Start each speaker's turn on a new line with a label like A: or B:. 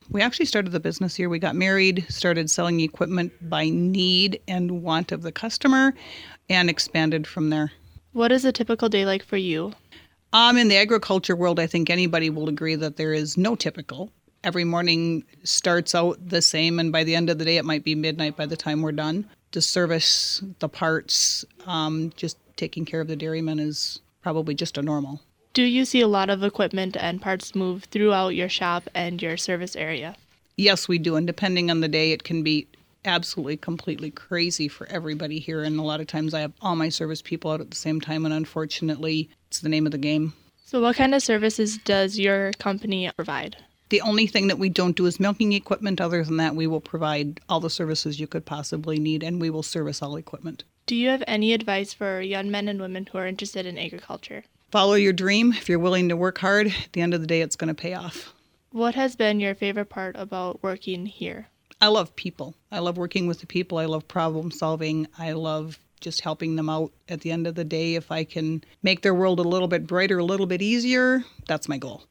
A: We actually started the business here. We got married, started selling equipment by need and want of the customer, and expanded from there.
B: What is a typical day like for you?
A: In the agriculture world, I think anybody will agree that there is no typical. Every morning starts out the same, and by the end of the day, it might be midnight by the time we're done. To service the parts, just taking care of the dairymen is probably just a normal.
B: Do you see a lot of equipment and parts move throughout your shop and your service area?
A: Yes, we do, and depending on the day, it can be absolutely completely crazy for everybody here, and a lot of times I have all my service people out at the same time, and unfortunately, it's the name of the game.
B: So what kind of services does your company provide?
A: The only thing that we don't do is milking equipment. Other than that, we will provide all the services you could possibly need, and we will service all equipment.
B: Do you have any advice for young men and women who are interested in agriculture?
A: Follow your dream. If you're willing to work hard, at the end of the day, it's going to pay off.
B: What has been your favorite part about working here?
A: I love people. I love working with the people. I love problem solving. I love just helping them out. At the end of the day, if I can make their world a little bit brighter, a little bit easier, that's my goal.